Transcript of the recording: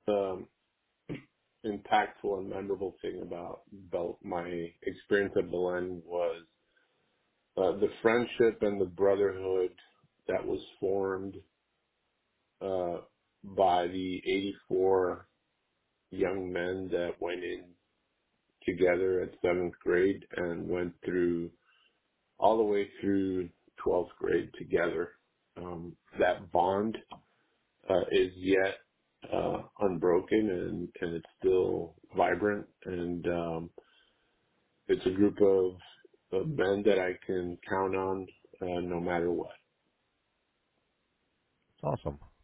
um, impactful and memorable thing about my experience at Belen was the friendship and the brotherhood that was formed uh, by the 84 young men that went in together at 7th grade and went through all the way through 12th grade together. That bond is yet unbroken and it's still vibrant, and it's a group of men that I can count on no matter what. It's awesome.